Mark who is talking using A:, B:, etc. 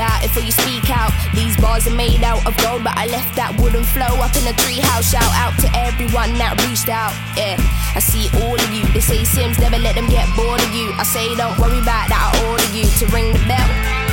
A: about it before you speak out. These bars are made out of gold, but I left that wooden flow up in a treehouse. Shout out to everyone that reached out. Yeah, I see all of you. They say Sims never let them get bored of you. I say don't worry about that, I order you to ring the bell.